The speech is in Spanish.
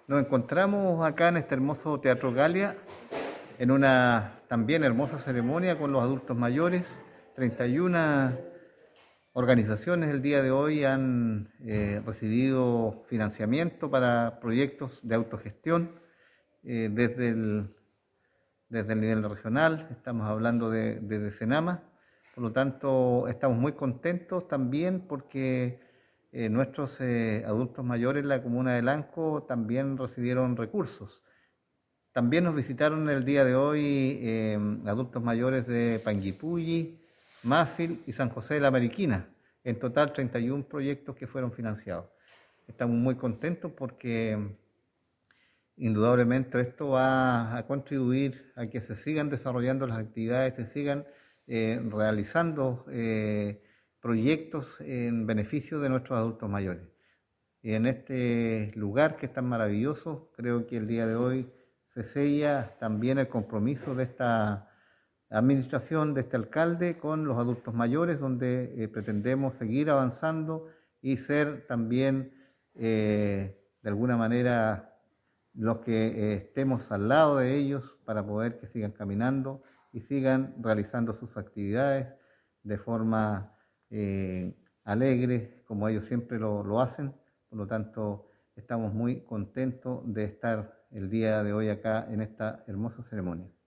Nos encontramos acá en este hermoso Teatro Galia, en una también hermosa ceremonia con los adultos mayores. 31 organizaciones el día de hoy han recibido financiamiento para proyectos de autogestión desde el nivel regional. Estamos hablando de Senama. Por lo tanto, estamos muy contentos también porque nuestros adultos mayores en la comuna de Lanco también recibieron recursos. También nos visitaron el día de hoy adultos mayores de Panguipulli, Mafil y San José de la Mariquina. En total 31 proyectos que fueron financiados. Estamos muy contentos porque indudablemente esto va a contribuir a que se sigan desarrollando las actividades, se sigan realizando proyectos en beneficio de nuestros adultos mayores. Y en este lugar que es tan maravilloso, creo que el día de hoy se sella también el compromiso de esta administración, de este alcalde con los adultos mayores, donde pretendemos seguir avanzando y ser también de alguna manera los que estemos al lado de ellos para poder que sigan caminando y sigan realizando sus actividades de forma alegre, como ellos siempre lo hacen. Por lo tanto, estamos muy contentos de estar el día de hoy acá en esta hermosa ceremonia.